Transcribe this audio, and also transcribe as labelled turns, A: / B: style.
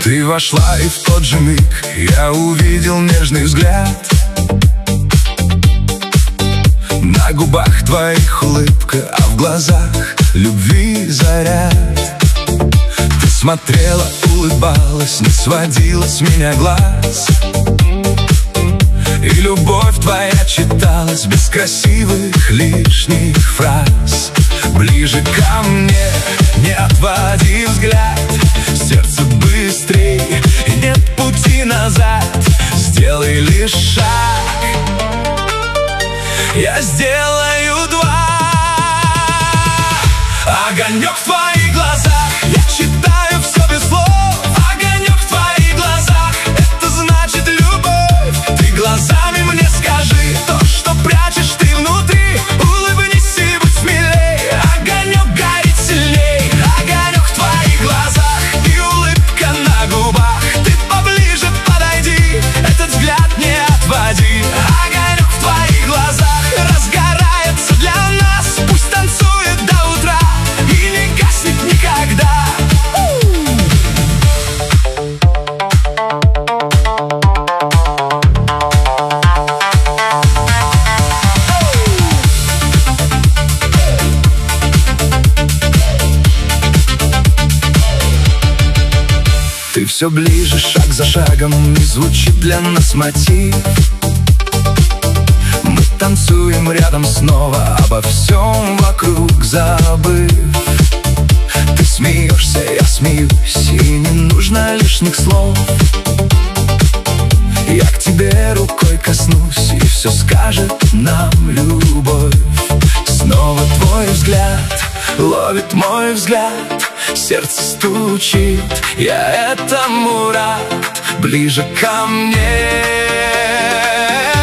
A: Ты вошла, и в тот же миг я увидел нежный взгляд. На губах твоих улыбка, а в глазах любви заряд. Ты смотрела, улыбалась, не сводила с меня глаз. И любовь твоя читалась без красивых лишних фраз. Ближе ко мне, не отводи взгляд. Сердце быстрей, и нет пути назад. Сделай лишь шаг, я сделаю два. Огонек в твоих глазах, я читаю все без слов. Огонек в твоих глазах, это значит любовь. Ты глазами мне скажи то, что прячешь ты внутри. Улыбнись и будь смелей, огонек горит сильней. Огонек в твоих глазах и улыбка на губах. Ты поближе подойди, этот взгляд не отводи. Огонек в твоих глазах разгорается для нас. Пусть танцует до утра и не гаснет никогда. Ты все ближе, шаг за шагом, и звучит для нас мотив. Мы танцуем рядом снова, обо всем вокруг забыв. Ты смеешься, я смеюсь, и не нужно лишних слов. Я к тебе рукой коснусь, и все скажет нам любовь. Снова твой взгляд ловит мой взгляд. Сердце стучит, я этому рад. Ближе ко мне,